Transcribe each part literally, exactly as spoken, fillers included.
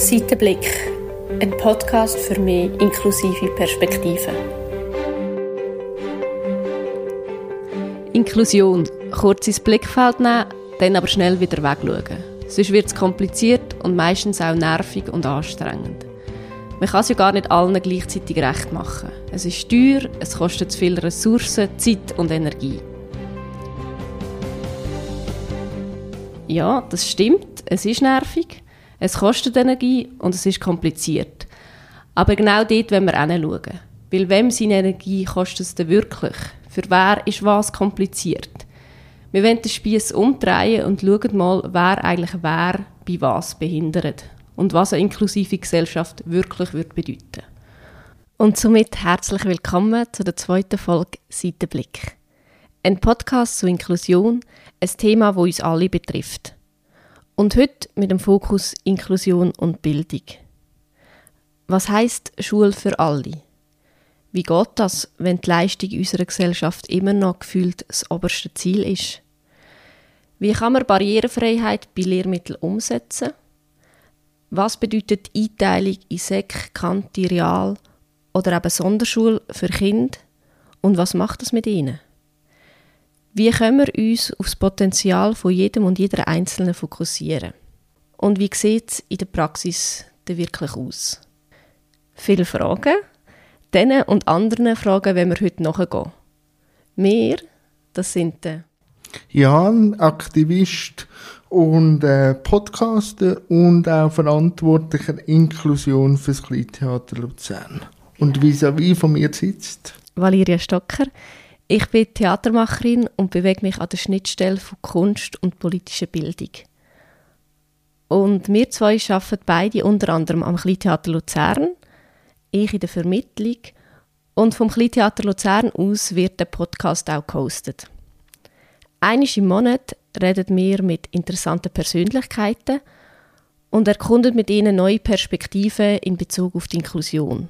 Seitenblick, ein Podcast für mehr inklusive Perspektiven. Inklusion. Kurz ins Blickfeld nehmen, dann aber schnell wieder wegschauen. Sonst wird es kompliziert und meistens auch nervig und anstrengend. Man kann es ja gar nicht allen gleichzeitig recht machen. Es ist teuer, es kostet zu viele Ressourcen, Zeit und Energie. Ja, das stimmt, es ist nervig, es kostet Energie und es ist kompliziert. Aber genau dort wollen wir hinschauen. Weil wem seine Energie kostet es denn wirklich? Für wer ist was kompliziert? Wir wollen den Spiess umdrehen und schauen mal, wer eigentlich wer bei was behindert und was eine inklusive Gesellschaft wirklich bedeuten würde. Und somit herzlich willkommen zu der zweiten Folge Seitenblick. Ein Podcast zur Inklusion, ein Thema, das uns alle betrifft. Und heute mit dem Fokus Inklusion und Bildung. Was heisst Schule für alle? Wie geht das, wenn die Leistung unserer Gesellschaft immer noch gefühlt das oberste Ziel ist? Wie kann man Barrierefreiheit bei Lehrmitteln umsetzen? Was bedeutet die Einteilung in Sek, Kanti, Real oder eben Sonderschule für Kinder? Und was macht das mit ihnen? Wie können wir uns auf das Potenzial von jedem und jeder Einzelnen fokussieren? Und wie sieht es in der Praxis denn wirklich aus? Viele Fragen. Diesen und anderen Fragen wollen wir heute nachgehen. Wir, das sind der Jan, Aktivist und äh, Podcaster und auch verantwortlicher Inklusion für das Kleintheater Luzern. Und vis-à-vis von mir sitzt Valeria Stocker. Ich bin Theatermacherin und bewege mich an der Schnittstelle von Kunst und politischer Bildung. Und wir zwei arbeiten beide unter anderem am Kleintheater Luzern, ich in der Vermittlung, und vom Kleintheater Luzern aus wird der Podcast auch gehostet. Einmal im Monat reden wir mit interessanten Persönlichkeiten und erkunden mit ihnen neue Perspektiven in Bezug auf die Inklusion.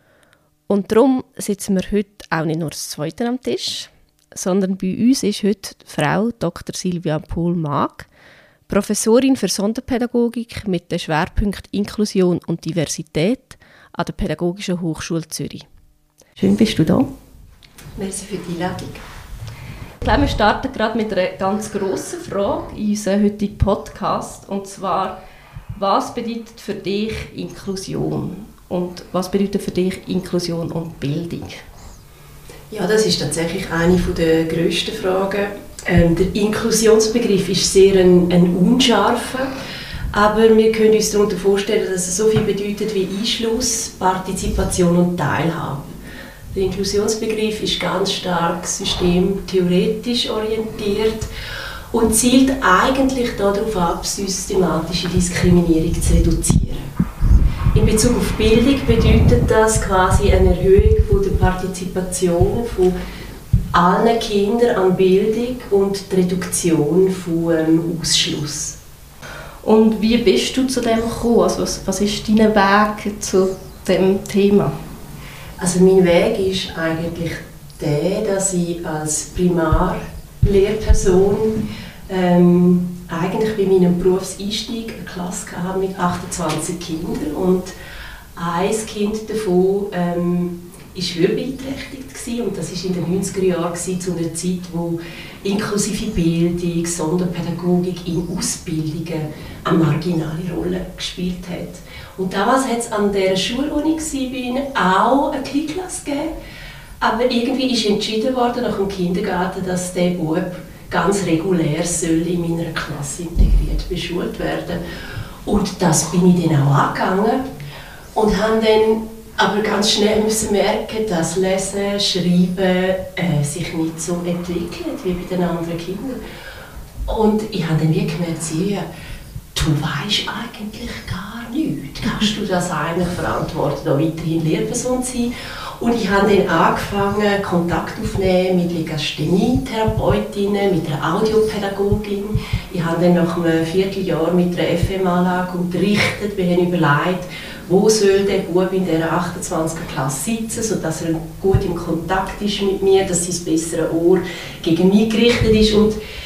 Und darum sitzen wir heute auch nicht nur das Zweite am Tisch, sondern bei uns ist heute die Frau Doktor Silvia Pohl-Maag, Professorin für Sonderpädagogik mit dem Schwerpunkt Inklusion und Diversität an der Pädagogischen Hochschule Zürich. Schön, bist du da. Merci für die Einladung. Ich glaube, wir starten gerade mit einer ganz grossen Frage in unserem heutigen Podcast. Und zwar, was bedeutet für dich Inklusion? Und was bedeutet für dich Inklusion und Bildung? Ja, das ist tatsächlich eine der grössten Fragen. Ähm, der Inklusionsbegriff ist sehr ein, ein unscharfer, aber wir können uns darunter vorstellen, dass es so viel bedeutet wie Einschluss, Partizipation und Teilhabe. Der Inklusionsbegriff ist ganz stark systemtheoretisch orientiert und zielt eigentlich darauf ab, systematische Diskriminierung zu reduzieren. In Bezug auf Bildung bedeutet das quasi eine Erhöhung von der Partizipation von allen Kindern an Bildung und die Reduktion von ähm, Ausschluss. Und wie bist du zu dem gekommen? Also was, was ist dein Weg zu dem Thema? Also mein Weg ist eigentlich der, dass ich als Primarlehrperson ähm, eigentlich bei meinem Berufseinstieg eine Klasse hatte mit achtundzwanzig Kindern und ein Kind davon ähm, war hörbeeinträchtigt und das war in den neunziger Jahren zu einer Zeit, wo inklusive Bildung, Sonderpädagogik in Ausbildungen eine marginale Rolle gespielt hat. Und damals hat es an der Schule, wo ich war, auch eine Kleinklasse gegeben, aber irgendwie ist entschieden worden nach dem Kindergarten, dass der Bub ganz regulär soll in meiner Klasse integriert beschult werden. Und das bin ich dann auch angegangen und habe dann aber ganz schnell müssen merken, dass Lesen, Schreiben äh, sich nicht so entwickelt wie bei den anderen Kindern. Und ich habe dann wie gemerkt, ja, du weisst eigentlich gar nichts. Kannst du das eigentlich verantworten, da weiterhin Lehrperson zu sein? Und ich habe dann angefangen, Kontakt aufzunehmen mit Legasthenie-Therapeutinnen, mit einer Audiopädagogin. Ich habe dann nach einem Vierteljahr mit einer F M-Anlage unterrichtet. Wir haben überlegt, wo soll der Bub in dieser achtundzwanziger Klasse sitzen, sodass er gut im Kontakt ist mit mir, dass sein besseres Ohr gegen mich gerichtet ist. Und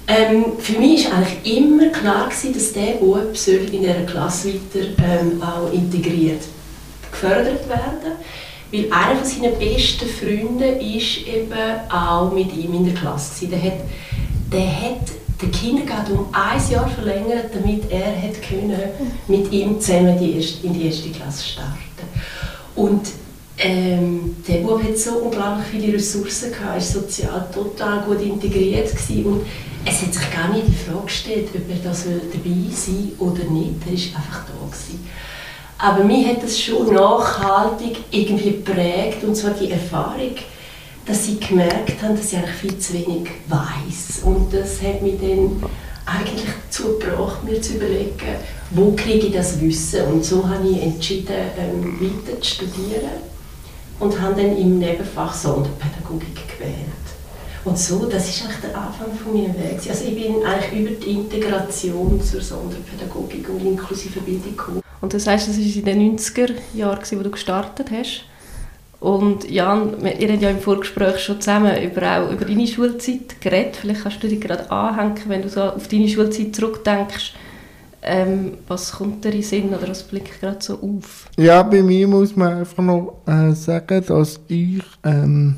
Ähm, für mich war eigentlich immer klar gewesen, dass der Bub soll in dieser Klasse weiter ähm, auch integriert, gefördert werden. Weil einer von seinen besten Freunden ist eben auch mit ihm in der Klasse gewesen. Der hat, der hat den Kindergarten um ein Jahr verlängert, damit er hat können, mit ihm zusammen die erste, in die erste Klasse starten. Und ähm, der Bub hat so unglaublich viele Ressourcen gehabt, war sozial total gut integriert gewesen. Und es hat sich gar nicht die Frage gestellt, ob er da dabei sein soll oder nicht. Er war einfach da gewesen. Aber mich hat das schon nachhaltig irgendwie geprägt, und zwar die Erfahrung, dass sie gemerkt haben, dass ich eigentlich viel zu wenig weiss. Und das hat mich dann eigentlich dazu gebracht, mir zu überlegen, wo kriege ich das Wissen. Und so habe ich entschieden, ähm, weiter zu studieren und habe dann im Nebenfach Sonderpädagogik gewählt. Und so, das ist eigentlich der Anfang von meinem Weg. Also ich bin eigentlich über die Integration zur Sonderpädagogik und inklusive Bildung gekommen. Und das heisst, das war in den neunziger Jahren, wo du gestartet hast. Und Jan, ihr habt ja im Vorgespräch schon zusammen über, auch über deine Schulzeit geredet. Vielleicht kannst du dich gerade anhängen, wenn du so auf deine Schulzeit zurückdenkst. Ähm, was kommt dir in den Sinn oder was blickt gerade so auf? Ja, bei mir muss man einfach noch äh, sagen, dass ich ähm,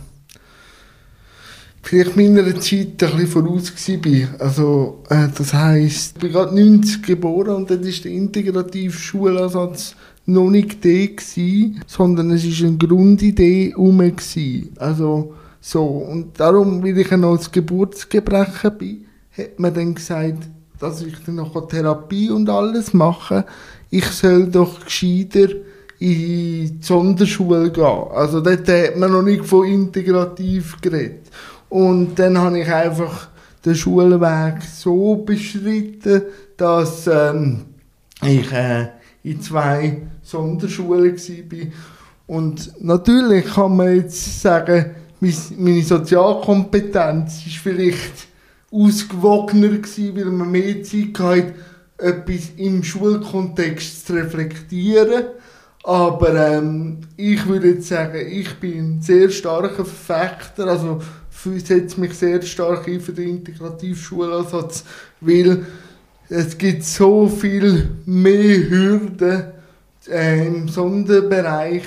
vielleicht meiner Zeit ein bisschen voraus war. Also, äh, das heisst, ich bin gerade neunzig geboren und dann war der integrative Schulansatz noch nicht die gewesen, sondern es war eine Grundidee herum. Also, so. Und darum, weil ich noch als Geburtsgebrechen bin, hat man dann gesagt, dass ich dann noch Therapie und alles mache. Ich soll doch gescheiter in die Sonderschule gehen. Also dort hat man noch nicht von integrativ geredet. Und dann habe ich einfach den Schulweg so beschritten, dass ähm, ich äh, in zwei Sonderschulen war. Und natürlich kann man jetzt sagen, meine Sozialkompetenz ist vielleicht ausgewogener gewesen, weil man mehr Zeit hatte, etwas im Schulkontext zu reflektieren. Aber ähm, ich würde jetzt sagen, ich bin ein sehr starker Verfechter, also setze mich sehr stark ein für den Integrativschulansatz, weil es gibt so viel mehr Hürden äh, im Sonderbereich.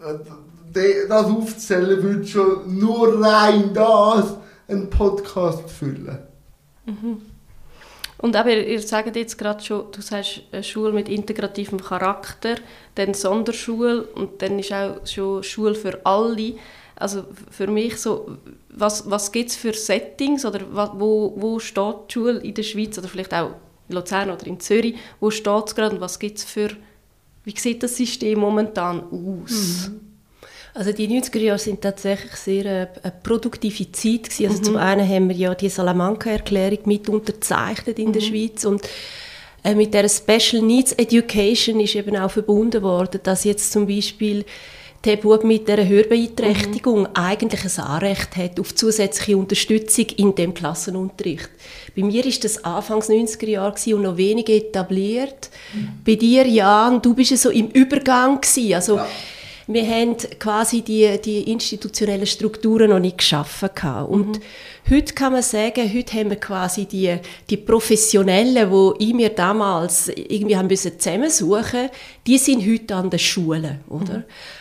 Das aufzuzählen würde schon nur rein das einen Podcast füllen. Mhm. Und aber ihr sagt jetzt gerade schon, du sagst eine Schule mit integrativem Charakter, dann Sonderschule und dann ist auch schon Schule für alle. Also für mich so, was, was gibt es für Settings oder wo, wo steht die Schule in der Schweiz oder vielleicht auch in Luzern oder in Zürich, wo steht es gerade und was gibt es für, wie sieht das System momentan aus? Mhm. Also die neunziger Jahre sind tatsächlich sehr eine, eine produktive Zeit gewesen. Also mhm. zum einen haben wir ja die Salamanca-Erklärung mit unterzeichnet in mhm. der Schweiz und äh, mit der Special Needs Education ist eben auch verbunden worden, dass jetzt zum Beispiel der Bub mit dieser Hörbeeinträchtigung mhm. eigentlich ein Anrecht hat auf zusätzliche Unterstützung in dem Klassenunterricht. Bei mir war das Anfangs neunziger Jahre und noch wenig etabliert. Mhm. Bei dir, Jan, du bist ja so im Übergang gewesen. Also, ja. Wir haben quasi die, die institutionellen Strukturen noch nicht geschaffen. Und mhm. heute kann man sagen, heute haben wir quasi die, die Professionellen, die ich mir damals irgendwie haben müssen zusammensuchen, die sind heute an den Schulen, oder? Mhm.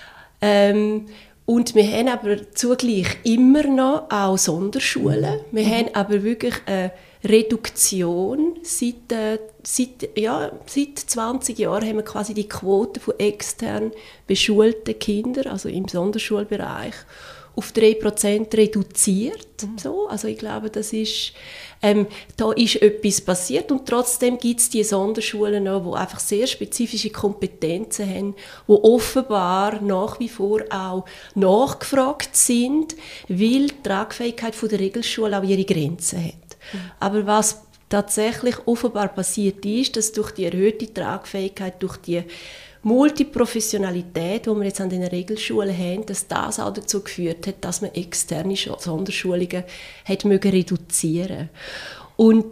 Ähm, und wir haben aber zugleich immer noch auch Sonderschulen. Wir mhm. haben aber wirklich eine Reduktion. Seit, äh, seit, ja, seit zwanzig Jahren haben wir quasi die Quote von extern beschulten Kindern, also im Sonderschulbereich, auf drei Prozent reduziert. Mhm. So, also ich glaube, das ist, ähm, da ist etwas passiert und trotzdem gibt es die Sonderschulen noch, die einfach sehr spezifische Kompetenzen haben, die offenbar nach wie vor auch nachgefragt sind, weil die Tragfähigkeit der Regelschule auch ihre Grenzen hat. Mhm. Aber was tatsächlich offenbar passiert ist, dass durch die erhöhte Tragfähigkeit, durch die Multiprofessionalität, die wir jetzt an den Regelschulen haben, dass das auch dazu geführt hat, dass man externe Sonderschulungen hat mögen reduzieren. Und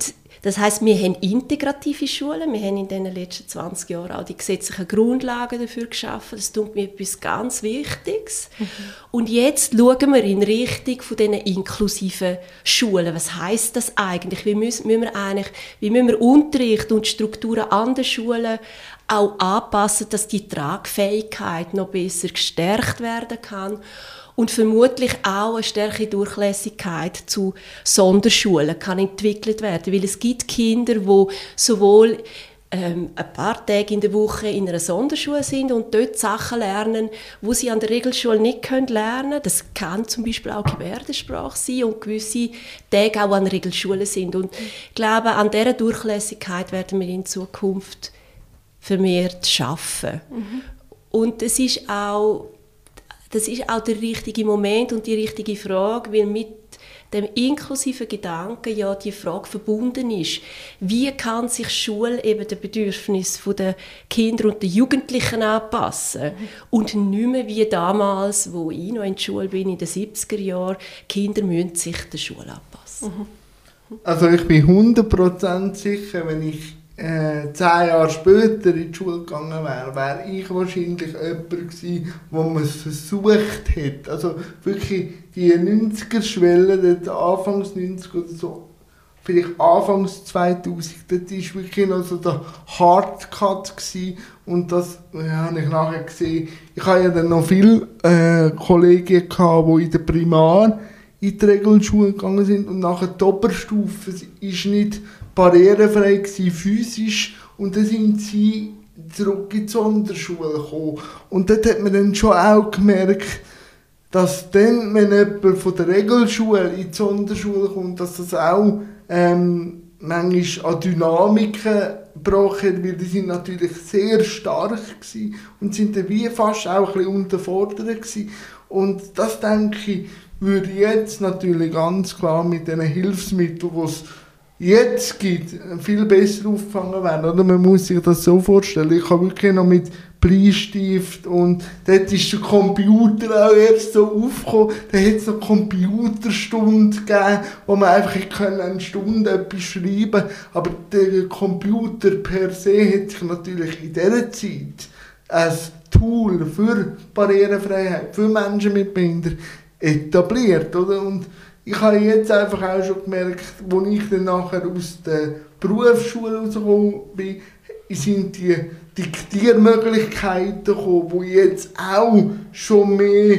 Das heisst, wir haben integrative Schulen, wir haben in den letzten zwanzig Jahren auch die gesetzlichen Grundlagen dafür geschaffen. Das tut mir etwas ganz Wichtiges. Mhm. Und jetzt schauen wir in Richtung von diesen inklusiven Schulen. Was heisst das eigentlich? Wie müssen, müssen wir eigentlich, wie müssen wir Unterricht und Strukturen an den Schulen auch anpassen, dass die Tragfähigkeit noch besser gestärkt werden kann? Und vermutlich auch eine stärkere Durchlässigkeit zu Sonderschulen kann entwickelt werden. Weil es gibt Kinder, die sowohl ähm, ein paar Tage in der Woche in einer Sonderschule sind und dort Sachen lernen, die sie an der Regelschule nicht lernen können. Das kann zum Beispiel auch Gebärdensprache sein und gewisse Tage auch an Regelschulen sind. Und ich glaube, an dieser Durchlässigkeit werden wir in Zukunft vermehrt arbeiten. Mhm. Und es ist auch Das ist auch der richtige Moment und die richtige Frage, weil mit dem inklusiven Gedanken ja die Frage verbunden ist, wie kann sich Schule eben den Bedürfnissen der Kinder und der Jugendlichen anpassen mhm. und nicht mehr wie damals, wo ich noch in der Schule bin, in den siebziger Jahren, Kinder müssen sich der Schule anpassen. Mhm. Also ich bin hundert Prozent sicher, wenn ich Äh, zehn Jahre später in die Schule gegangen wäre, wäre ich wahrscheinlich jemand gewesen, wo man es versucht hätte. Also wirklich die neunziger-Schwelle, Anfangs neunziger oder so, vielleicht Anfangs zweitausend, das war wirklich noch so der Hardcut gewesen. Und das ja, habe ich nachher gesehen. Ich hatte ja dann noch viele äh, Kollegen gehabt, die in der Primar in die Regelschule gegangen sind und nachher die Oberstufe ist nicht barrierefrei gewesen, physisch, und dann sind sie zurück in die Sonderschule gekommen. Und dort hat man dann schon auch gemerkt, dass dann, wenn jemand von der Regelschule in die Sonderschule kommt, dass das auch ähm, manchmal an Dynamiken gebrochen, weil die sind natürlich sehr stark gewesen und sind dann wie fast auch ein bisschen unterfordert gewesen. Und das, denke ich, würde jetzt natürlich ganz klar mit diesen Hilfsmitteln, die es jetzt gibt, viel besser aufgefangen werden. Oder man muss sich das so vorstellen. Ich habe wirklich noch mit Bleistift und dort ist der Computer auch erst so aufgekommen. Da hat es noch Computerstunde gegeben, wo man einfach eine Stunde etwas schreiben konnte. Aber der Computer per se hat sich natürlich in dieser Zeit als Tool für Barrierefreiheit, für Menschen mit Behinderung etabliert. Oder? Und ich habe jetzt einfach auch schon gemerkt, als ich dann nachher aus der Berufsschule rausgekommen bin, sind die Diktiermöglichkeiten gekommen, die jetzt auch schon mehr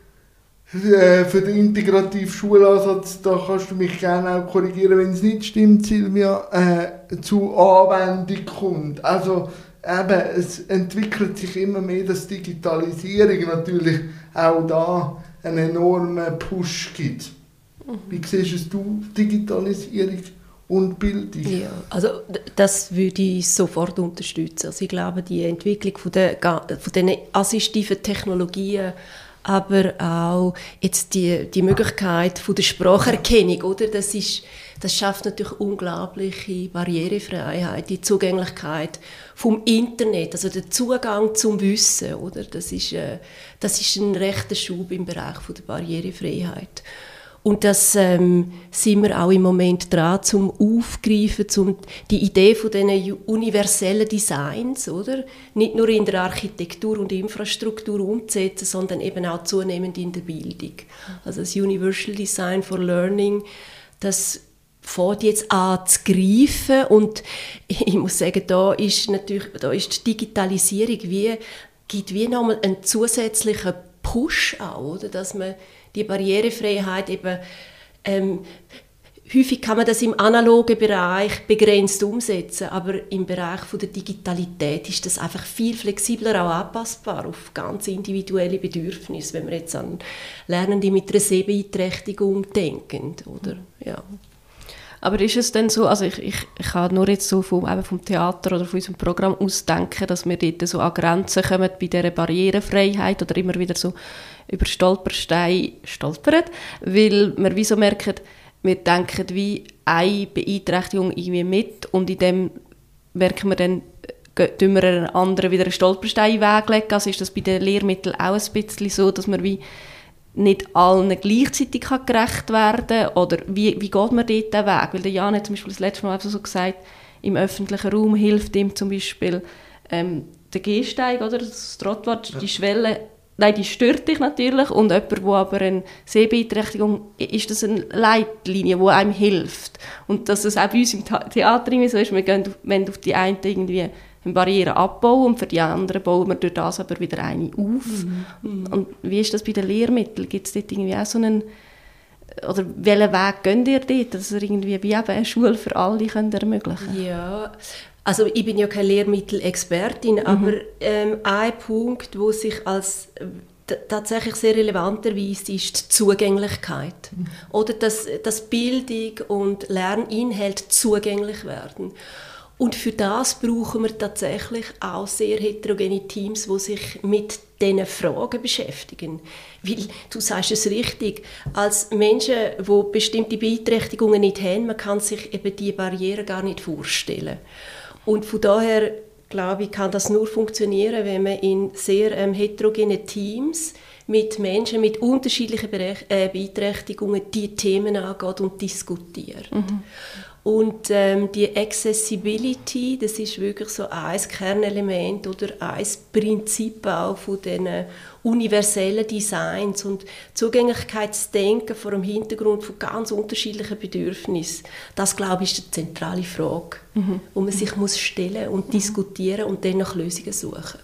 äh, für den integrativen Schulansatz, da kannst du mich gerne auch korrigieren, wenn es nicht stimmt, Silvia, äh, zu Anwendung kommt. Also eben, es entwickelt sich immer mehr, dass Digitalisierung natürlich auch da einen enormen Push gibt. Wie siehst du Digitalisierung und Bildung? Ja, also das würde ich sofort unterstützen. Also ich glaube, die Entwicklung von der, von den assistiven Technologien, aber auch jetzt die, die Möglichkeit von der Spracherkennung, oder? Das, ist, das schafft natürlich unglaubliche Barrierefreiheit, die Zugänglichkeit vom Internet, also der Zugang zum Wissen, oder? Das ist, äh, das ist ein rechter Schub im Bereich von der Barrierefreiheit. Und das ähm, sind wir auch im Moment dran, zum Aufgreifen, zum die Idee von diesen universellen Designs, oder? Nicht nur in der Architektur und Infrastruktur umzusetzen, sondern eben auch zunehmend in der Bildung. Also das Universal Design for Learning, das fängt jetzt an zu greifen, und ich muss sagen, da ist natürlich, da ist die Digitalisierung wie, gibt wie nochmal einen zusätzlichen Push auch, oder? Dass man die Barrierefreiheit eben, ähm, häufig kann man das im analogen Bereich begrenzt umsetzen, aber im Bereich von der Digitalität ist das einfach viel flexibler auch anpassbar auf ganz individuelle Bedürfnisse, wenn wir jetzt an Lernende mit einer Sehbeeinträchtigung denken, oder? Ja. Aber ist es denn so, also ich, ich, ich kann nur jetzt so vom, eben vom Theater oder von unserem Programm ausdenken, dass wir dort so an Grenzen kommen bei dieser Barrierefreiheit oder immer wieder so über Stolpersteine stolpern, weil wir wie so merken, wir denken wie eine Beeinträchtigung irgendwie mit, und in dem merken wir dann, tun wir einen anderen wieder einen Stolperstein weglegen. Also ist das bei den Lehrmitteln auch ein bisschen so, dass wir wie nicht allen gleichzeitig kann gerecht werden kann? Oder wie, wie geht man dort den Weg? Weil der Jan hat zum Beispiel das letzte Mal einfach so gesagt, im öffentlichen Raum hilft ihm zum Beispiel ähm, der Gehsteig, oder? Das Trottwart, ja. Die Schwelle, nein, die stört dich natürlich. Und jemand, der aber eine Sehbeeinträchtigung ist, das eine Leitlinie, die einem hilft. Und dass es auch bei uns im Theater so ist, wir gehen auf, wenn auf die einen irgendwie eine Barriere abbauen und für die anderen bauen wir durch das aber wieder eine auf. Mhm. Und wie ist das bei den Lehrmitteln? Gibt es dort irgendwie auch so einen, oder welchen Weg geht ihr dort, dass ihr irgendwie wie eben eine Schule für alle könnt ermöglichen? Ja, also ich bin ja keine Lehrmittelexpertin, mhm. aber ähm, ein Punkt, wo sich als t- tatsächlich sehr relevant erweist, ist die Zugänglichkeit. Mhm. Oder dass, dass Bildung und Lerninhalte zugänglich werden. Und für das brauchen wir tatsächlich auch sehr heterogene Teams, die sich mit diesen Fragen beschäftigen. Weil, du sagst es richtig, als Menschen, die bestimmte Beeinträchtigungen nicht haben, man kann sich eben diese Barrieren gar nicht vorstellen. Und von daher, glaube ich, kann das nur funktionieren, wenn man in sehr ähm, heterogenen Teams mit Menschen mit unterschiedlichen Berech- äh, Beeinträchtigungen diese Themen angeht und diskutiert. Mhm. Und ähm, die Accessibility, das ist wirklich so ein Kernelement oder ein Prinzip auch von diesen universellen Designs und Zugänglichkeitsdenken vor dem Hintergrund von ganz unterschiedlichen Bedürfnissen. Das, glaube ich, ist die zentrale Frage, mhm. die man sich muss stellen und mhm. diskutieren und dann nach Lösungen suchen.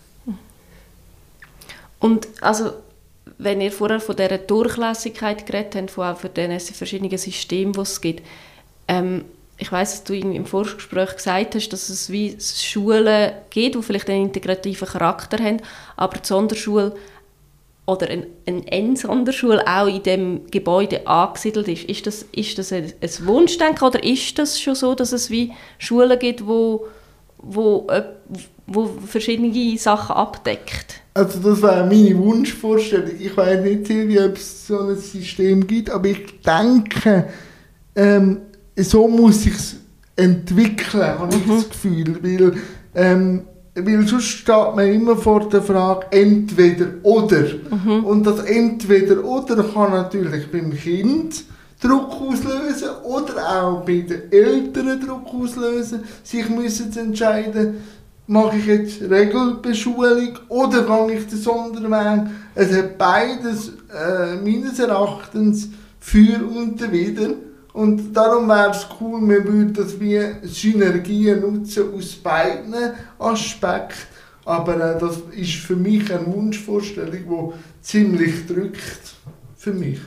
Und also, wenn ihr vorher von dieser Durchlässigkeit geredet habt, von auch für diese verschiedenen Systeme, die es gibt, ähm, ich weiss, dass du im Vorgespräch gesagt hast, dass es wie Schulen gibt, die vielleicht einen integrativen Charakter haben, aber die Sonderschule oder eine, eine Sonderschule auch in diesem Gebäude angesiedelt ist. Ist das, ist das ein, ein Wunschdenken oder ist das schon so, dass es wie Schulen gibt, wo, wo, wo verschiedene Sachen abdeckt? Also das wäre meine Wunschvorstellung. Ich weiß nicht, Silvia, ob es so ein System gibt, aber ich denke, ähm, so muss ich es entwickeln, habe ich mhm. das Gefühl. Weil, ähm, weil sonst steht man immer vor der Frage entweder oder. Mhm. Und das entweder oder kann natürlich beim Kind Druck auslösen oder auch bei den Eltern Druck auslösen. Sich müssen entscheiden, mache ich jetzt Regelbeschulung oder gehe ich den Sonderweg. Es hat beides äh, meines Erachtens für und wider. Und darum wäre es cool, wir würden das wie Synergien nutzen aus beiden Aspekten. Aber äh, das ist für mich eine Wunschvorstellung, die ziemlich drückt für mich.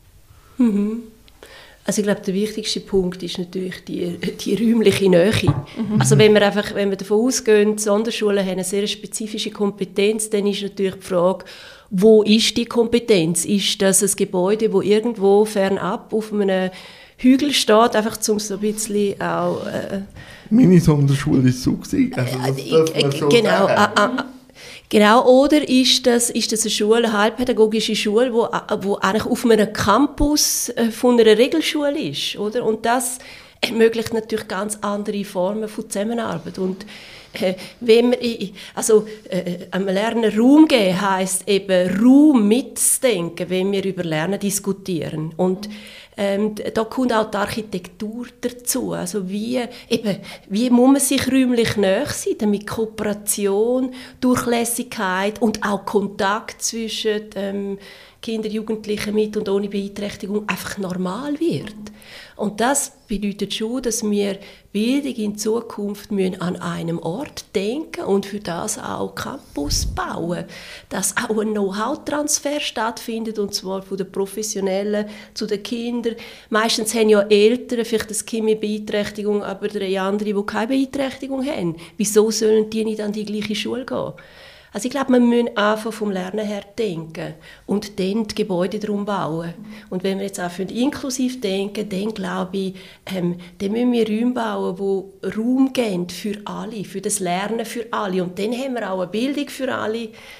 Mhm. Also ich glaube, der wichtigste Punkt ist natürlich die, die räumliche Nähe. Mhm. Also wenn wir, einfach, wenn wir davon ausgehen, die Sonderschulen haben eine sehr spezifische Kompetenz, dann ist natürlich die Frage, wo ist die Kompetenz? Ist das ein Gebäude, das irgendwo fernab auf einem Hügel steht, einfach um so ein bisschen auch... Äh, Meine Sonderschule war so. Also das, das äh, so genau, äh, äh, genau, oder ist das, ist das eine Schule, eine halbpädagogische Schule, wo, wo eigentlich auf einem Campus von einer Regelschule ist, oder? Und das ermöglicht natürlich ganz andere Formen von Zusammenarbeit. Und äh, wenn wir, also äh, einem Lernen Raum geben, heisst eben Raum mitzudenken, wenn wir über Lernen diskutieren. Und Ähm, da kommt auch die Architektur dazu. Also wie, eben, wie muss man sich räumlich näher sein, damit Kooperation, Durchlässigkeit und auch Kontakt zwischen ähm, Kindern, Jugendlichen mit und ohne Beeinträchtigung einfach normal wird. Und das bedeutet schon, dass wir Bildung in Zukunft müssen an einem Ort denken und für das auch Campus bauen. Dass auch ein Know-how-Transfer stattfindet, und zwar von den Professionellen zu den Kindern. Meistens haben ja Eltern vielleicht ein Kind mit Beeinträchtigung, aber drei andere, die keine Beeinträchtigung haben. Wieso sollen die nicht an die gleiche Schule gehen? Also ich glaube, wir müssen einfach vom Lernen her denken und dann die Gebäude darum bauen. Und wenn wir jetzt auch inklusiv denken, dann glaube ich, ähm, dann müssen wir Räume bauen, die Raum geben für alle, für das Lernen für alle. Und dann haben wir auch eine Bildung für alle.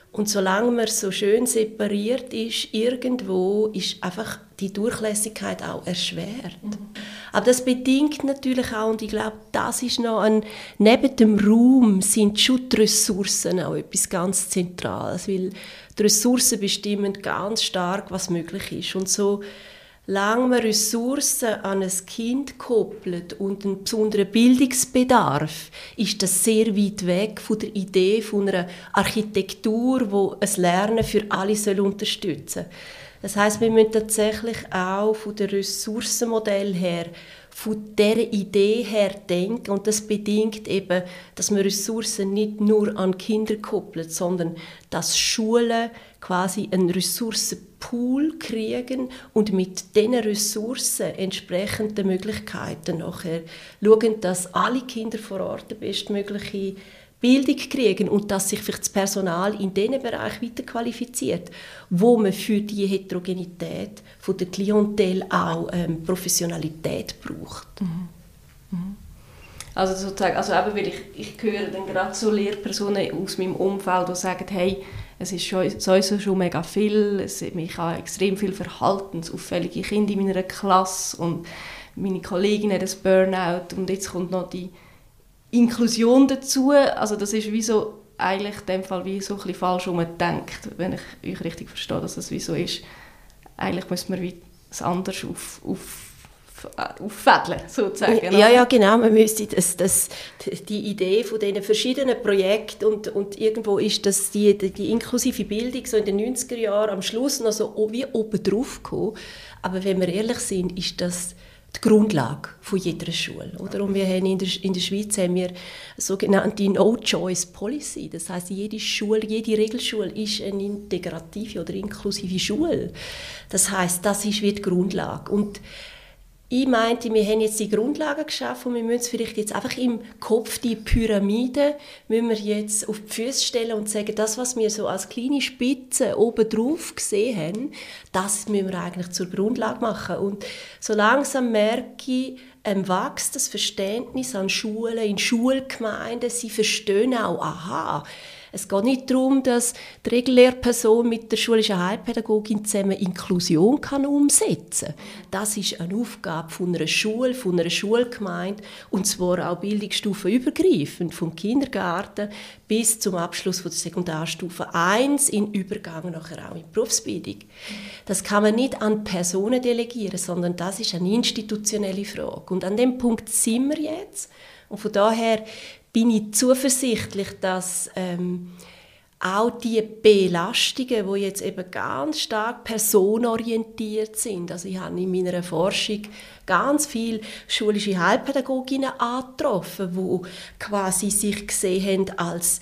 Und solange man so schön separiert ist, irgendwo ist einfach die Durchlässigkeit auch erschwert. Mhm. Aber das bedingt natürlich auch, und ich glaube, das ist noch ein, neben dem Raum sind schon die Ressourcen auch etwas ganz Zentrales, weil die Ressourcen bestimmen ganz stark, was möglich ist. Und so lange man Ressourcen an ein Kind koppelt und einen besonderen Bildungsbedarf, ist das sehr weit weg von der Idee von einer Architektur, die ein Lernen für alle soll unterstützen soll. Das heisst, wir müssen tatsächlich auch von dem Ressourcenmodell her, von dieser Idee her denken. Und das bedingt eben, dass man Ressourcen nicht nur an Kinder koppelt, sondern dass Schulen quasi einen Ressourcenpool kriegen und mit diesen Ressourcen entsprechende Möglichkeiten nachher schauen, dass alle Kinder vor Ort die bestmögliche Bildung kriegen und dass sich vielleicht das Personal in diesen Bereich weiter qualifiziert, wo man für die Heterogenität von der Klientel auch ähm, Professionalität braucht. Mhm. Mhm. Also sozusagen, also eben, weil ich, ich höre dann gerade so Lehrpersonen aus meinem Umfeld, die sagen, hey, es ist schon, sowieso schon mega viel, es, ich habe extrem viele verhaltensauffällige Kinder in meiner Klasse und meine Kollegin hat ein Burnout und jetzt kommt noch die Inklusion dazu. Also das ist wie so, eigentlich in dem Fall wie so ein bisschen falsch umgedenkt, wenn ich euch richtig verstehe, dass das wie so ist. Eigentlich müssen wir wie es anders auf, auf auffädeln, sozusagen. Ja, ja, genau. Man müsste das, das, die Idee von diesen verschiedenen Projekten und, und irgendwo ist das die, die, die inklusive Bildung so in den neunziger Jahren am Schluss noch so wie oben drauf gekommen. Aber wenn wir ehrlich sind, ist das die Grundlage von jeder Schule. Oder? Und wir haben in, der, in der Schweiz haben wir eine sogenannte No-Choice-Policy. Das heisst, jede Schule, jede Regelschule ist eine integrative oder inklusive Schule. Das heisst, das ist wie die Grundlage. Und ich meinte, wir haben jetzt die Grundlagen geschaffen und wir müssen vielleicht jetzt einfach im Kopf die Pyramide müssen wir jetzt auf die Füße stellen und sagen, das, was wir so als kleine Spitze oben drauf gesehen haben, das müssen wir eigentlich zur Grundlage machen. Und so langsam merke ich, ähm, wächst das Verständnis an Schulen, in Schulgemeinden, sie verstehen auch, aha, es geht nicht darum, dass die Regellehrperson mit der schulischen Heilpädagogin zusammen Inklusion kann umsetzen kann. Das ist eine Aufgabe von einer Schule, von einer Schulgemeinde, und zwar auch bildungsstufenübergreifend, vom Kindergarten bis zum Abschluss von der Sekundarstufe eins, in Übergang nachher auch in die Berufsbildung. Das kann man nicht an Personen delegieren, sondern das ist eine institutionelle Frage. Und an dem Punkt sind wir jetzt. Und von daher bin ich zuversichtlich, dass ähm, auch die Belastungen, die jetzt eben ganz stark personenorientiert sind, also ich habe in meiner Forschung ganz viele schulische Heilpädagoginnen angetroffen, die quasi sich gesehen haben als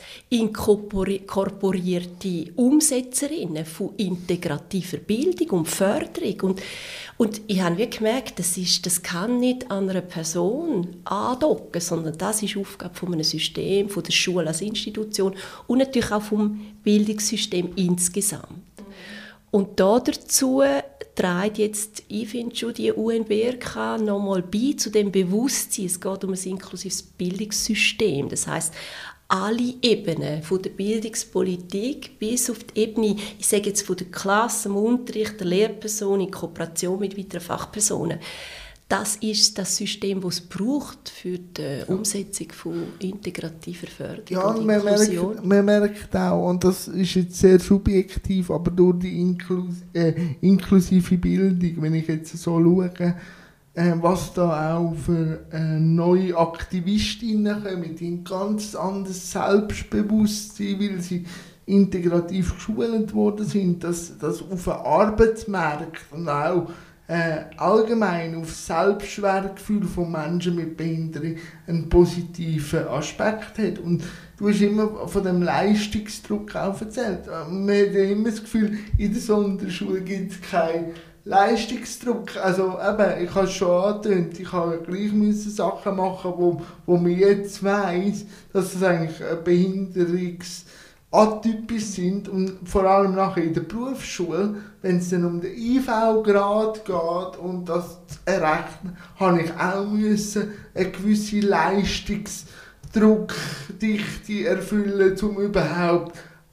inkorporierte Umsetzerinnen von integrativer Bildung und Förderung. Und, und ich habe wirklich gemerkt, das, ist, das kann nicht an einer Person andocken, sondern das ist Aufgabe von einem System, von der Schule als Institution und natürlich auch vom Bildungssystem insgesamt. Und da dazu trägt jetzt, ich finde schon, die U N B R K nochmal bei zu dem Bewusstsein. Es geht um ein inklusives Bildungssystem. Das heisst, alle Ebenen von der Bildungspolitik bis auf die Ebene, ich sage jetzt von der Klasse, dem Unterricht, der Lehrperson in Kooperation mit weiteren Fachpersonen. Das ist das System, das es braucht für die Umsetzung von integrativer Förderung ja, und man Inklusion. Merkt, man merkt auch, und das ist jetzt sehr subjektiv, aber durch die Inklus äh, inklusive Bildung, wenn ich jetzt so schaue, äh, was da auch für äh, neue Aktivistinnen kommen, die ein ganz anderes Selbstbewusstsein, weil sie integrativ geschult worden sind, dass, dass auf den Arbeitsmarkt und auch Äh, allgemein auf das Selbstwertgefühl von Menschen mit Behinderung einen positiven Aspekt hat. Und du hast immer von dem Leistungsdruck auch erzählt. Man hat ja immer das Gefühl, in der Sonderschule gibt es keinen Leistungsdruck. Also eben, ich habe es schon angetönt, ich habe gleich müssen Sachen machen, wo, wo man jetzt weiss, dass das eigentlich ein Behinderungs- atypisch sind, und vor allem nachher in der Berufsschule, wenn es dann um den I V-Grad geht und das zu errechnen, habe ich auch müssen eine gewisse Leistungsdruckdichte erfüllen, um überhaupt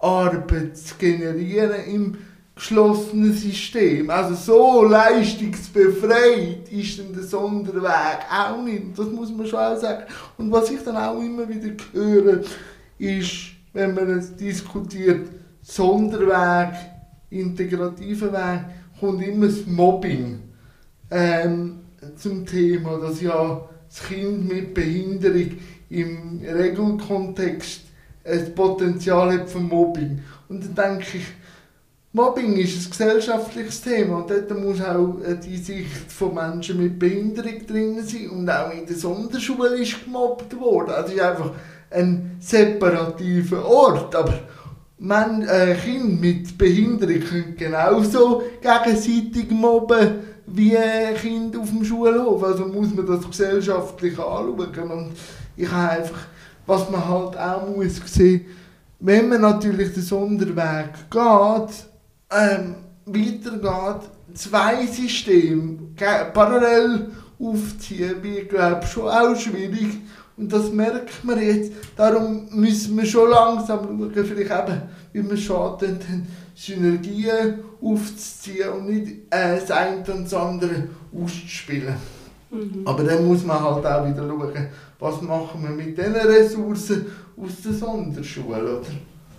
Arbeit zu generieren im geschlossenen System. Also so leistungsbefreit ist dann der Sonderweg auch nicht. Das muss man schon auch sagen. Und was ich dann auch immer wieder höre, ist, wenn man es diskutiert, Sonderweg, integrativer Weg, kommt immer das Mobbing ähm, zum Thema, dass ja das Kind mit Behinderung im Regelkontext ein Potenzial hat für Mobbing. Und dann denke ich, Mobbing ist ein gesellschaftliches Thema und dort muss auch die Sicht von Menschen mit Behinderung drin sein. Und auch in der Sonderschule ist gemobbt worden. Also es ist einfach ein separativer Ort. Aber man, äh, Kinder mit Behinderung können genauso gegenseitig mobben wie Kinder auf dem Schulhof. Also muss man das gesellschaftlich anschauen. Und ich habe einfach, was man halt auch muss sehen, wenn man natürlich den Sonderweg geht, ähm, weitergeht, zwei Systeme parallel aufziehen, wie glaube schon auch schwierig. Und das merkt man jetzt. Darum müssen wir schon langsam schauen, vielleicht eben, wie wir schaden, Synergien aufzuziehen und nicht äh, das eine und das andere auszuspielen. Mhm. Aber dann muss man halt auch wieder schauen, was machen wir mit diesen Ressourcen aus der Sonderschule, oder?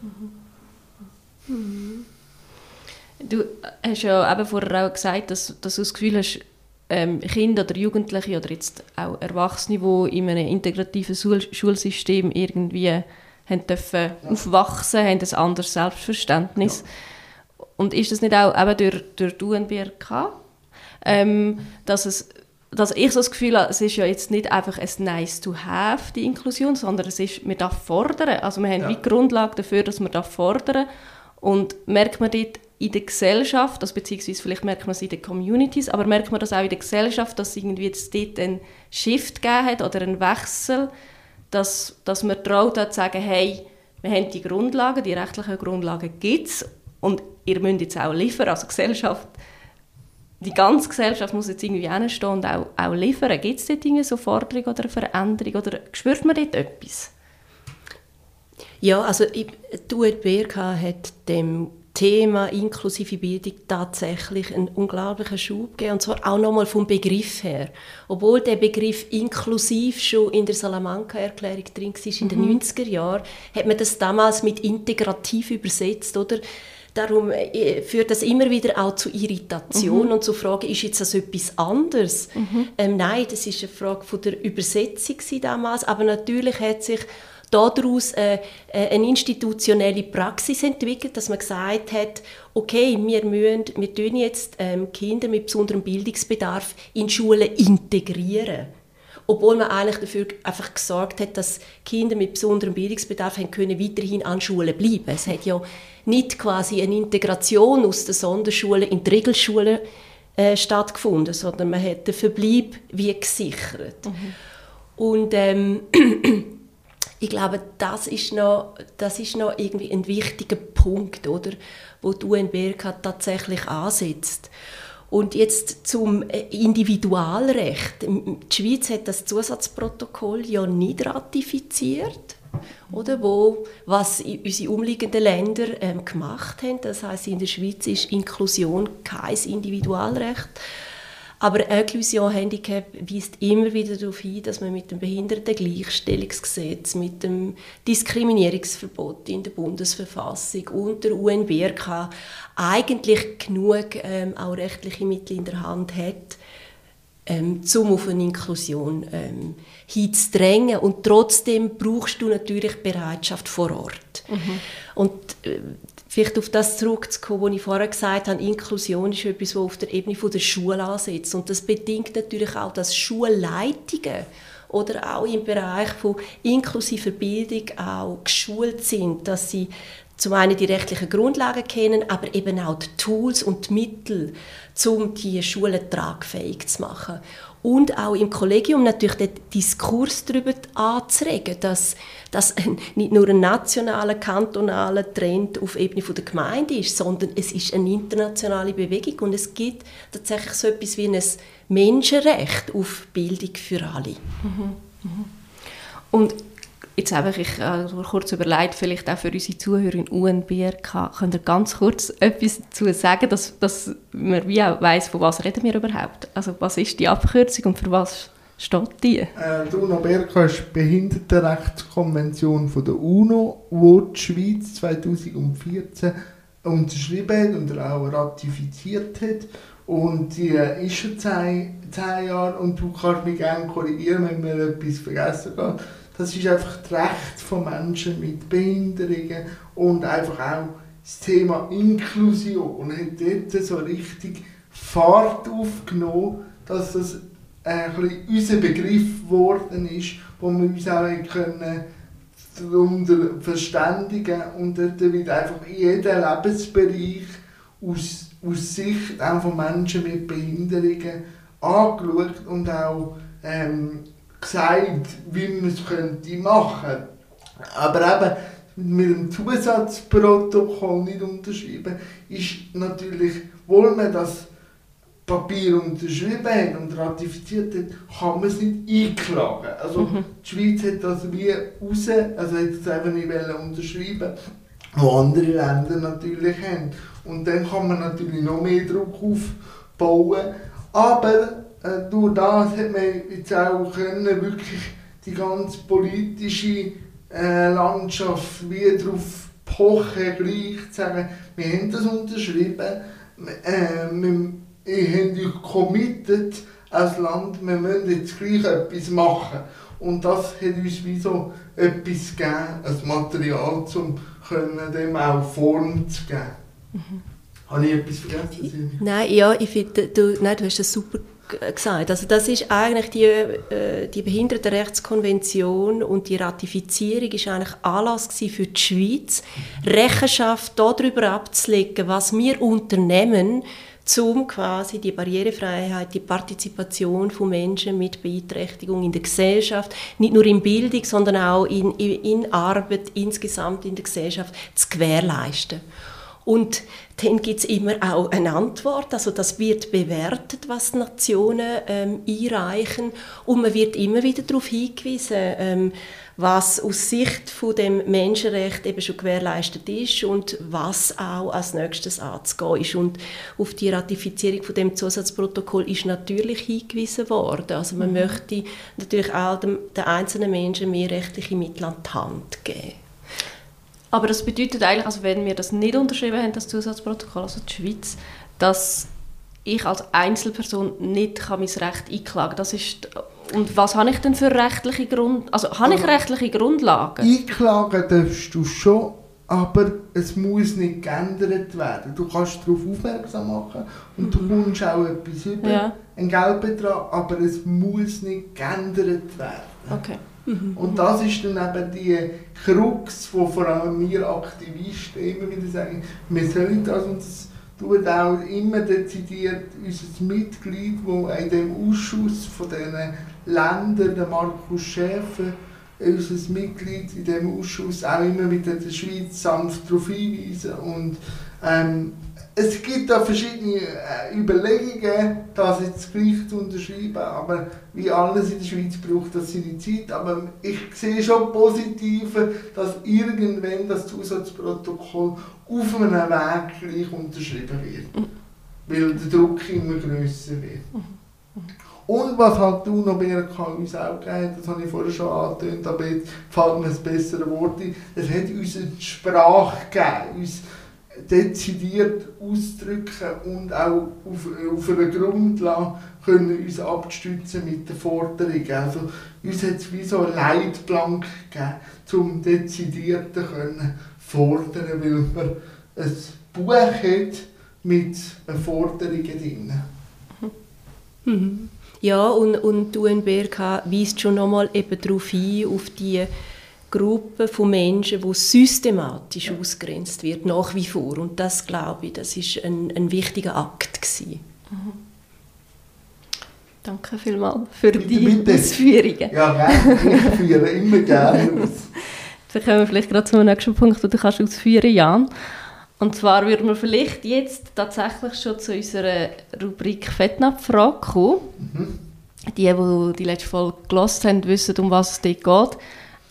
Mhm. Mhm. Du hast ja eben vorher auch gesagt, dass, dass du das Gefühl hast, ähm, Kinder oder Jugendliche oder jetzt auch Erwachsene, die in einem integrativen Schul- Schulsystem irgendwie haben dürfen ja. aufwachsen, haben ein anderes Selbstverständnis. Ja. Und ist das nicht auch eben durch, durch die U N B R K, ähm, dass, es, dass ich so das Gefühl habe, es ist ja jetzt nicht einfach ein nice to have, die Inklusion, sondern es ist, man darf fordern. Also wir haben ja. wie Grundlage dafür, dass man fordern darf. Und merkt man dort in der Gesellschaft, also beziehungsweise vielleicht merkt man es in den Communities, aber merkt man das auch in der Gesellschaft, dass es irgendwie jetzt dort einen Shift gegeben hat oder einen Wechsel, dass, dass man traut hat zu sagen, hey, wir haben die Grundlagen, die rechtlichen Grundlagen gibt es und ihr müsst jetzt auch liefern, also Gesellschaft, die ganze Gesellschaft muss jetzt irgendwie hinstehen und auch, auch liefern. Gibt es dort so Forderung oder Veränderung oder spürt man dort etwas? Ja, also die U N B R K hat dem Thema inklusive Bildung tatsächlich einen unglaublichen Schub gegeben, und zwar auch nochmal vom Begriff her. Obwohl der Begriff inklusiv schon in der Salamanca-Erklärung drin war, in den mhm. neunziger Jahren, hat man das damals mit integrativ übersetzt, oder? Darum führt das immer wieder auch zu Irritation mhm. und zu Fragen, ist jetzt das etwas anderes? Mhm. Ähm, nein, das war eine Frage von der Übersetzung damals, aber natürlich hat sich daraus äh, eine institutionelle Praxis entwickelt, dass man gesagt hat, okay, wir müssen wir tun jetzt ähm, Kinder mit besonderem Bildungsbedarf in Schulen integrieren. Obwohl man eigentlich dafür einfach gesorgt hat, dass Kinder mit besonderem Bildungsbedarf haben können weiterhin an Schulen bleiben. Es hat ja nicht quasi eine Integration aus der Sonderschule in die Regelschule äh, stattgefunden, sondern man hat den Verbleib wie gesichert. Mhm. Und ähm, ich glaube, das ist noch, das ist noch irgendwie ein wichtiger Punkt, oder, wo die U N B R K tatsächlich ansetzt. Und jetzt zum Individualrecht. Die Schweiz hat das Zusatzprotokoll ja nicht ratifiziert, oder, wo, was unsere umliegenden Länder ähm, gemacht haben. Das heisst, in der Schweiz ist Inklusion kein Individualrecht. Aber Inklusion Handicap weist immer wieder darauf hin, dass man mit dem Behindertengleichstellungsgesetz, mit dem Diskriminierungsverbot in der Bundesverfassung und der U N B R K eigentlich genug ähm, auch rechtliche Mittel in der Hand hat, ähm, um auf eine Inklusion ähm, hinzudrängen. Und trotzdem brauchst du natürlich Bereitschaft vor Ort. Mhm. Und äh, vielleicht auf das zurückzukommen, was ich vorher gesagt habe, Inklusion ist etwas, das auf der Ebene der Schule ansetzt. Und das bedingt natürlich auch, dass Schulleitungen oder auch im Bereich von inklusiver Bildung auch geschult sind, dass sie zum einen die rechtlichen Grundlagen kennen, aber eben auch die Tools und die Mittel, um die Schulen tragfähig zu machen. Und auch im Kollegium natürlich den Diskurs darüber anzuregen, dass das nicht nur ein nationaler, kantonaler Trend auf Ebene der Gemeinde ist, sondern es ist eine internationale Bewegung und es gibt tatsächlich so etwas wie ein Menschenrecht auf Bildung für alle. Mhm. Mhm. Und Jetzt habe ich äh, kurz überlegt, vielleicht auch für unsere Zuhörer U N B R K, könnt ihr ganz kurz etwas dazu sagen, dass, dass man wie auch weiss, von was reden wir überhaupt? Also was ist die Abkürzung und für was steht die? Äh, die U N B R K ist die Behindertenrechtskonvention von der UNO, die die Schweiz zweitausendvierzehn unterschrieben hat und auch ratifiziert hat. Und die ist schon zehn, zehn Jahre und du kannst mich gerne korrigieren, wenn mir etwas vergessen geht. Das ist einfach das Recht von Menschen mit Behinderungen und einfach auch das Thema Inklusion hat dort so richtig Fahrt aufgenommen, dass das ein bisschen unser Begriff geworden ist, wo wir uns auch können darunter verständigen und dort wird einfach jeder Lebensbereich aus, aus Sicht auch von Menschen mit Behinderungen angeschaut und auch ähm, gesagt, wie man es könnte machen. Aber eben mit dem Zusatzprotokoll nicht unterschrieben, ist natürlich, obwohl man das Papier unterschrieben hat und ratifiziert hat, kann man es nicht einklagen. Also mhm. die Schweiz hat das wie raus, also hat es einfach nicht unterschrieben, was andere Länder natürlich haben. Und dann kann man natürlich noch mehr Druck aufbauen. Aber äh, durch das hat man jetzt auch können, wirklich die ganze politische äh, Landschaft wie darauf pochen, gleich zu sagen, wir haben das unterschrieben, äh, wir, ihr habt euch committed als Land, wir müssen jetzt gleich etwas machen. Und das hat uns wie so etwas gegeben, ein Material, um dem auch Form zu geben. Mhm. Habe ich etwas vergessen? Nein, ja, ich finde, du, nein, du hast das super gesagt. Also das ist eigentlich die, äh, die Behindertenrechtskonvention und die Ratifizierung ist eigentlich Anlass für die Schweiz, Rechenschaft darüber abzulegen, was wir unternehmen, um quasi die Barrierefreiheit, die Partizipation von Menschen mit Beeinträchtigung in der Gesellschaft, nicht nur in Bildung, sondern auch in, in, in Arbeit, insgesamt in der Gesellschaft, zu gewährleisten. Und dann gibt es immer auch eine Antwort, also das wird bewertet, was die Nationen ähm, einreichen und man wird immer wieder darauf hingewiesen, ähm, was aus Sicht von dem Menschenrecht eben schon gewährleistet ist und was auch als nächstes anzugehen ist. Und auf die Ratifizierung von dem Zusatzprotokoll ist natürlich hingewiesen worden. Also man mhm. möchte natürlich auch dem, den einzelnen Menschen mehr rechtliche Mittel an die Hand geben. Aber das bedeutet eigentlich, also wenn wir das nicht unterschrieben haben, das Zusatzprotokoll, also die Schweiz, dass ich als Einzelperson nicht kann mein Recht einklagen kann. Das ist, und was habe ich denn für rechtliche Grundlagen? Also habe ich rechtliche Grundlagen? Einklagen darfst du schon, aber es muss nicht geändert werden. Du kannst darauf aufmerksam machen und du bekommst auch etwas über, ja. einen Geldbetrag, aber es muss nicht geändert werden. Okay. Mhm. Und das ist dann eben die Krux, wo vor allem wir Aktivisten immer wieder sagen, wir sollen das, und das tut auch immer dezidiert unser Mitglied, das in dem Ausschuss von diesen Ländern, der Markus Schäfer, unser Mitglied in diesem Ausschuss, auch immer wieder der Schweiz sanft darauf hinweisen. Und ähm, es gibt da verschiedene äh, Überlegungen, das jetzt gleich zu unterschreiben, aber wie alles in der Schweiz braucht das seine Zeit. Aber ich sehe schon Positive, dass irgendwann das Zusatzprotokoll auf einem Weg gleich unterschrieben wird, mhm. weil der Druck immer grösser wird. Mhm. Und was halt die U N O B R K uns auch gegeben hat, das habe ich vorher schon angetönt, aber jetzt fällt mir das bessere Wort ein, es hat uns eine Sprache gegeben, uns dezidiert auszudrücken und auch auf, auf einer Grundlage können uns abstützen mit den Forderungen. Also uns hat es wie so eine Leitplanke gegeben, um dezidierter können fordern, weil man ein Buch hat mit Forderungen drin. Mhm. Ja, und, und die U N B R K weist schon nochmal eben darauf hin, auf die Gruppe von Menschen, die systematisch ja. ausgegrenzt wird, nach wie vor. Und das, glaube ich, das ist ein, ein wichtiger Akt gewesen. Mhm. Danke vielmals für die Ausführungen. Ja, gerne. Ich führe immer gerne aus. Dann kommen wir vielleicht gerade zum nächsten Punkt, den du kannst ausführen, Jan. Und zwar würden wir vielleicht jetzt tatsächlich schon zu unserer Rubrik Fettnapf-Frage kommen. Mhm. Die, die die letzte Folge gehört haben, wissen, um was es dort geht.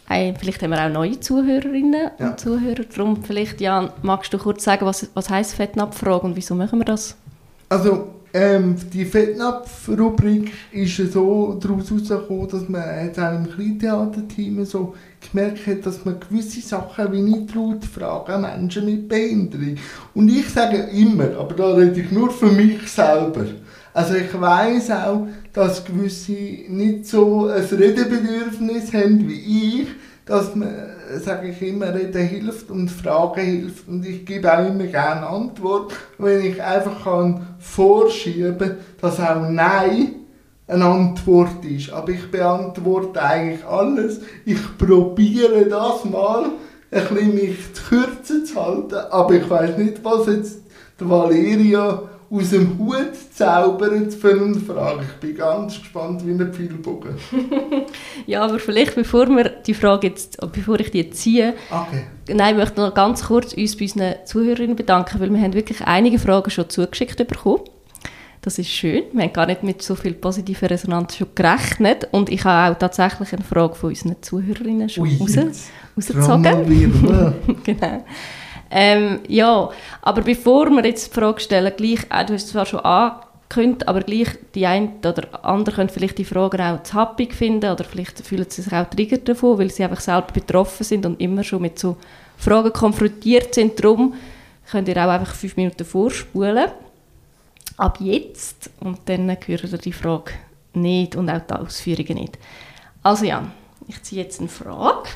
Vielleicht haben wir auch neue Zuhörerinnen Ja. und Zuhörer. Darum vielleicht, Jan, magst du kurz sagen, was, was heisst Fettnapf-Frage und wieso machen wir das? Also, ähm, die Fettnapf-Rubrik ist so daraus herausgekommen, dass man jetzt auch im Kleintheaterteam so gemerkt hat, dass man gewisse Sachen wie nicht traut fragen Menschen mit Behinderung. Und ich sage immer, aber da rede ich nur für mich selber. Also ich weiss auch, dass gewisse nicht so ein Redebedürfnis haben wie ich, dass man, sage ich immer, Reden hilft und Fragen hilft. Und ich gebe auch immer gerne Antwort, wenn ich einfach kann vorschieben kann, dass auch Nein eine Antwort ist. Aber ich beantworte eigentlich alles. Ich probiere das mal, ein bisschen mich zu kürzen zu halten. Aber ich weiss nicht, was jetzt die Valeria aus dem Hut zaubern für eine Frage. Ich bin ganz gespannt wie ein Pfeilbogen. Ja, aber vielleicht, bevor wir die Frage jetzt, bevor ich die jetzt ziehe, Okay. nein, ich möchte noch ganz kurz uns bei unseren Zuhörerinnen bedanken, weil wir haben wirklich einige Fragen schon zugeschickt bekommen. Das ist schön. Wir haben gar nicht mit so viel positiver Resonanz schon gerechnet. Und ich habe auch tatsächlich eine Frage von unseren Zuhörerinnen schon Ui, raus, jetzt rausgezogen. Genau. Ähm, ja, aber bevor wir jetzt die Frage stellen, gleich, äh, du hast es zwar schon angekündigt, aber gleich die eine oder andere können vielleicht die Fragen auch zu happig finden oder vielleicht fühlen sie sich auch triggert davon, weil sie einfach selber betroffen sind und immer schon mit so Fragen konfrontiert sind. Darum könnt ihr auch einfach fünf Minuten vorspulen. Ab jetzt. Und dann hören ihr die Frage nicht und auch die Ausführungen nicht. Also Jan, ich ziehe jetzt eine Frage.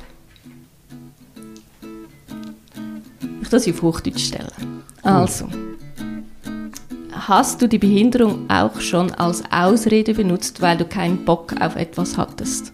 Ich muss sie auf Hochdeutsch stellen. Also, hast du die Behinderung auch schon als Ausrede benutzt, weil du keinen Bock auf etwas hattest?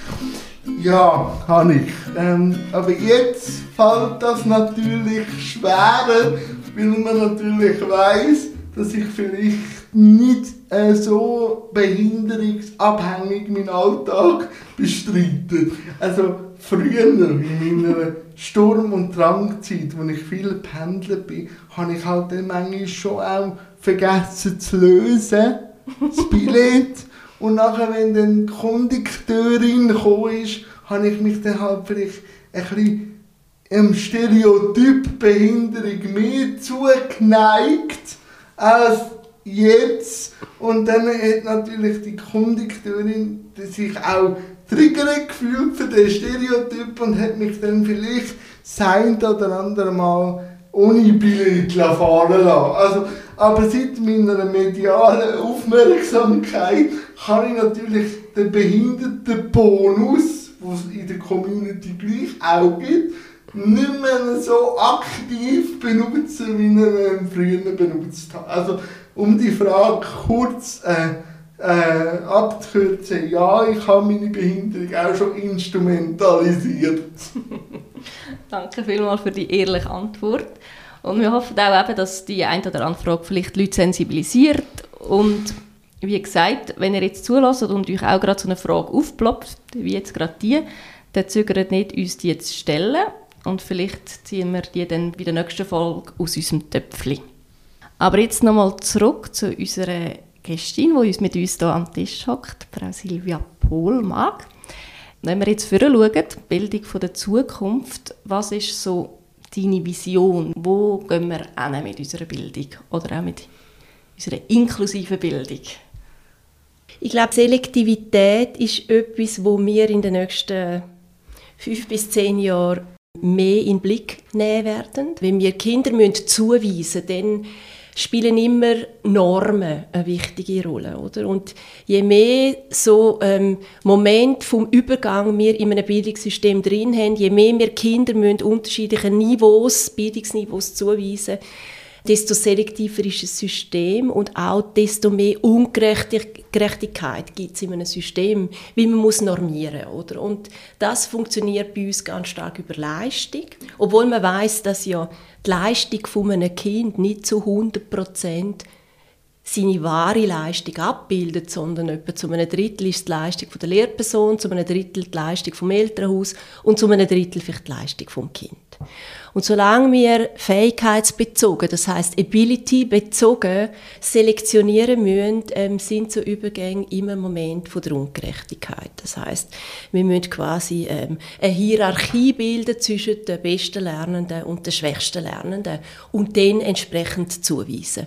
Ja, habe ich. Ähm, aber jetzt fällt das natürlich schwerer, weil man natürlich weiss, dass ich vielleicht nicht äh, so behinderungsabhängig meinen Alltag bestreite. Also früher, in meiner Sturm- und Drangzeit, wo ich viel pendelt bin, habe ich halt dann manchmal schon auch vergessen zu lösen, das Billett. Und nachher, wenn dann die Kondukteurin gekommen ist, habe ich mich dann halt vielleicht ein bisschen im Stereotyp Behinderung mehr zugeneigt als jetzt. Und dann hat natürlich die Kondukteurin sich auch triggert gefühlt für den Stereotyp und hat mich dann vielleicht das eine oder andere Mal ohne Billett fahren lassen. Also, aber seit meiner medialen Aufmerksamkeit kann ich natürlich den Behindertenbonus, den es in der Community gleich auch gibt, nicht mehr so aktiv benutzen, wie ich ihn früher benutzt habe. Also, um die Frage kurz äh, äh, abzukürzen, ja, ich habe meine Behinderung auch schon instrumentalisiert. Danke vielmals für die ehrliche Antwort. Und wir hoffen auch, eben, dass die eine oder andere Frage vielleicht Leute sensibilisiert. Und wie gesagt, wenn ihr jetzt zulässt und euch auch gerade so eine Frage aufploppt, wie jetzt gerade die, dann zögert nicht, uns die zu stellen. Und vielleicht ziehen wir die dann bei der nächsten Folge aus unserem Töpfchen. Aber jetzt nochmal zurück zu unserer Gästin, die uns mit uns hier am Tisch hockt, Frau Silvia Pohlmag. Wenn wir jetzt vorher schauen, die Bildung der Zukunft, was ist so deine Vision? Wo gehen wir hin mit unserer Bildung oder auch mit unserer inklusiven Bildung? Ich glaube, Selektivität ist etwas, wo wir in den nächsten fünf bis zehn Jahren mehr in den Blick nehmen werden. Wenn wir Kinder zuweisen müssen, dann spielen immer Normen eine wichtige Rolle, oder? Und je mehr so ähm, Moment vom Übergang wir in einem Bildungssystem drin haben, je mehr wir Kinder müssen unterschiedliche Niveaus, Bildungsniveaus zuweisen, desto selektiver ist das System und auch desto mehr Ungerechtigkeit gibt es in einem System, wie man muss normieren, oder? Und das funktioniert bei uns ganz stark über Leistung, obwohl man weiss, dass ja die Leistung von einem Kind nicht zu hundert Prozent seine wahre Leistung abbildet, sondern etwa zu einem Drittel ist die Leistung der Lehrperson, zu einem Drittel die Leistung vom Elternhaus und zu einem Drittel vielleicht die Leistung vom Kind. Und solange wir fähigkeitsbezogen, das heisst ability-bezogen selektionieren müssen, ähm, sind so Übergänge immer ein Moment von der Ungerechtigkeit. Das heisst, wir müssen quasi ähm, eine Hierarchie bilden zwischen den besten Lernenden und den schwächsten Lernenden und dann entsprechend zuweisen.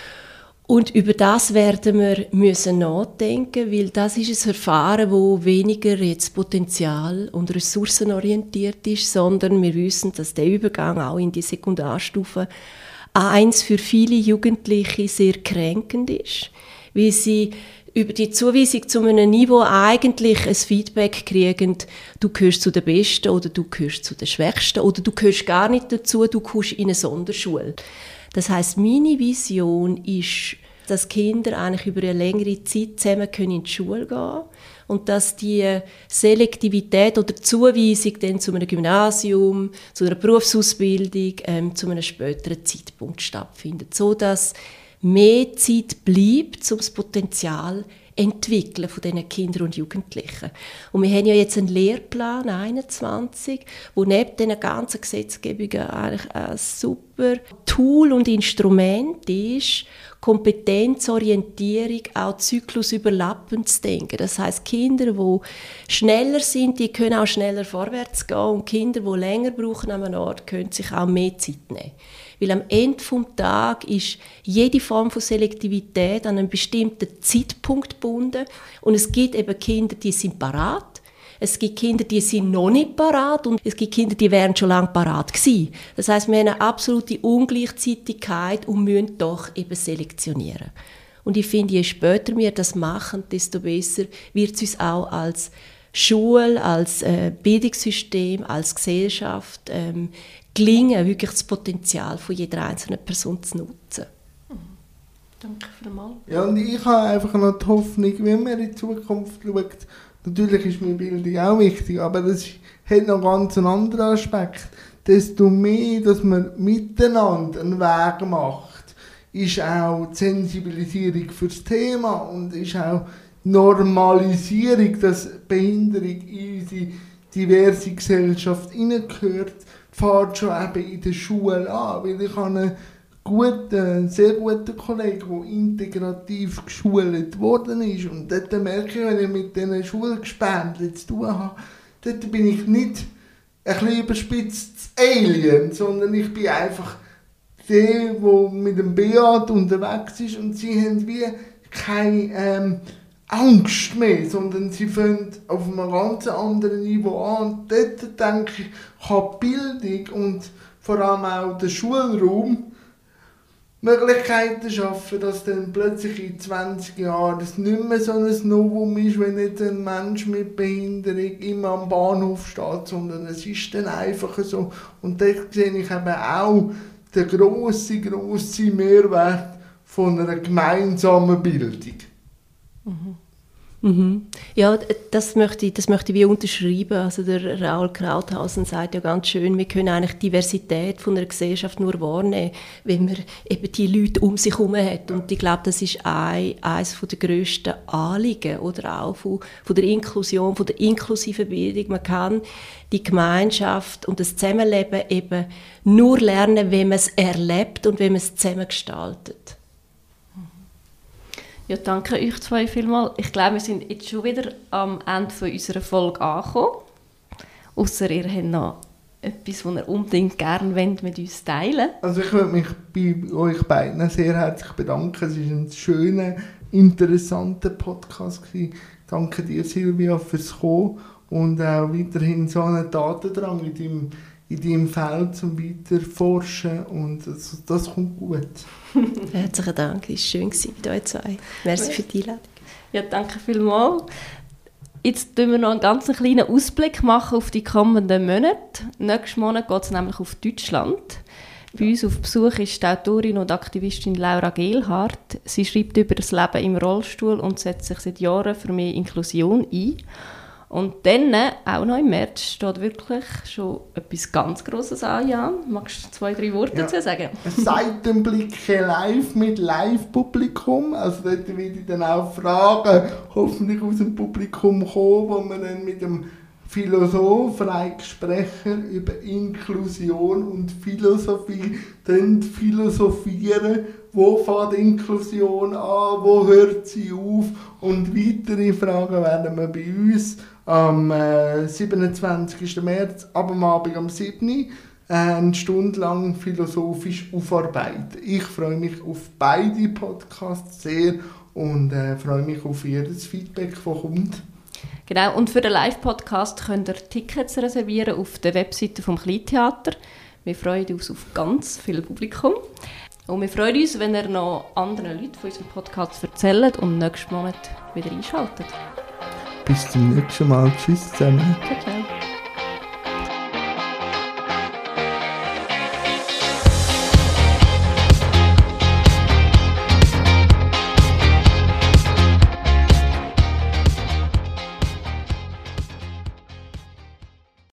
Und über das werden wir müssen nachdenken, weil das ist ein Verfahren, das weniger jetzt potenzial- und ressourcenorientiert ist, sondern wir wissen, dass der Übergang auch in die Sekundarstufe eins für viele Jugendliche sehr kränkend ist, weil sie über die Zuweisung zu einem Niveau eigentlich ein Feedback kriegen, du gehörst zu den Besten oder du gehörst zu den Schwächsten oder du gehörst gar nicht dazu, du kommst in eine Sonderschule. Das heisst, meine Vision ist, dass Kinder eigentlich über eine längere Zeit zusammen in die Schule gehen können und dass die Selektivität oder Zuweisung dann zu einem Gymnasium, zu einer Berufsausbildung, ähm, zu einem späteren Zeitpunkt stattfindet, sodass mehr Zeit bleibt, um das Potenzial zu entwickeln von diesen Kindern und Jugendlichen. Und wir haben ja jetzt einen Lehrplan einundzwanzig, wo neben diesen ganzen Gesetzgebungen eigentlich ein super Tool und Instrument ist, Kompetenzorientierung auch zyklusüberlappend zu denken. Das heisst, Kinder, die schneller sind, die können auch schneller vorwärts gehen und Kinder, die länger brauchen an einem Ort, können sich auch mehr Zeit nehmen. Weil am Ende des Tages ist jede Form von Selektivität an einen bestimmten Zeitpunkt gebunden. Und es gibt eben Kinder, die sind parat. Es gibt Kinder, die sind noch nicht parat. Und es gibt Kinder, die wären schon lange parat gewesen. Das heisst, wir haben eine absolute Ungleichzeitigkeit und müssen doch eben selektionieren. Und ich finde, je später wir das machen, desto besser wird es uns auch als Schule, als äh, Bildungssystem, als Gesellschaft ähm, gelingen, wirklich das Potenzial von jeder einzelnen Person zu nutzen. Mhm. Danke vielmals. Ja, und ich habe einfach noch die Hoffnung, wenn man in die Zukunft schaut, natürlich ist mir Bildung auch wichtig, aber das hat noch ganz einen anderen Aspekt. Desto mehr, dass man miteinander einen Weg macht, ist auch die Sensibilisierung für das Thema und ist auch Normalisierung, dass Behinderung in unsere diverse Gesellschaft hineingehört, fährt schon eben in der Schule an. Weil ich habe einen guten, sehr guten Kollegen, der integrativ geschult worden ist. Und dort merke ich, wenn ich mit diesen Schulgespendeln zu tun habe, dort bin ich nicht ein bisschen überspitztes Alien, sondern ich bin einfach der, der mit dem Beat unterwegs ist und sie haben wie keine ähm, Angst mehr, sondern sie fangen auf einem ganz anderen Niveau an. Und dort denke ich, kann Bildung und vor allem auch der Schulraum Möglichkeiten schaffen, dass dann plötzlich in zwanzig Jahren das nicht mehr so ein Novum ist, wenn nicht ein Mensch mit Behinderung immer am Bahnhof steht, sondern es ist dann einfach so. Und dort sehe ich eben auch den grossen, grossen Mehrwert von einer gemeinsamen Bildung. Mhm. Mhm. Ja, das möchte ich, das möchte ich wie unterschreiben. Also der Raoul Krauthausen sagt ja ganz schön, wir können eigentlich die Diversität von einer Gesellschaft nur wahrnehmen, wenn man eben die Leute um sich herum hat. Und ich glaube, das ist ein, eines der grössten Anliegen oder auch von, von der Inklusion, von der inklusiven Bildung. Man kann die Gemeinschaft und das Zusammenleben eben nur lernen, wenn man es erlebt und wenn man es zusammen gestaltet. Ja, danke euch zwei vielmals. Ich glaube, wir sind jetzt schon wieder am Ende von unserer Folge angekommen. Ausser ihr habt noch etwas, was ihr unbedingt gerne wollt, mit uns teilen. Also ich würde mich bei euch beiden sehr herzlich bedanken. Es war ein schöner, interessanter Podcast gewesen. Danke dir, Silvia, fürs Kommen und auch weiterhin so einen Datendrang in deinem, in deinem Feld zum Weiterforschen. Und das, das kommt gut. Herzlichen Dank, es war schön bei euch zwei. Merci für die Einladung. Ja, danke vielmals. Jetzt machen wir noch einen ganz kleinen Ausblick machen auf die kommenden Monate. Nächsten Monat geht es nämlich auf Deutschland. Bei uns auf Besuch ist die Autorin und Aktivistin Laura Gehlhardt. Sie schreibt über das Leben im Rollstuhl und setzt sich seit Jahren für mehr Inklusion ein. Und dann, auch noch im März, steht wirklich schon etwas ganz Grosses an, Jan. Magst du zwei, drei Worte ja. dazu sagen? Seitenblicke live mit Live-Publikum. Also dort werde ich dann auch Fragen hoffentlich aus dem Publikum kommen, wo wir dann mit dem Philosoph, Sprecher über Inklusion und Philosophie dann philosophieren. Wo fängt Inklusion an? Wo hört sie auf? Und weitere Fragen werden wir bei uns am äh, siebenundzwanzigsten März, ab dem Abend am siebten Uhr äh, eine Stunde lang philosophisch aufarbeiten. Ich freue mich auf beide Podcasts sehr und äh, freue mich auf jedes Feedback, das kommt. Genau, und für den Live-Podcast könnt ihr Tickets reservieren auf der Webseite vom Kleintheater. Wir freuen uns auf ganz viel Publikum. Und wir freuen uns, wenn ihr noch anderen Leuten von unserem Podcast erzählt und nächsten Monat wieder einschaltet. Bis zum nächsten Mal. Tschüss zusammen. Ciao, ciao.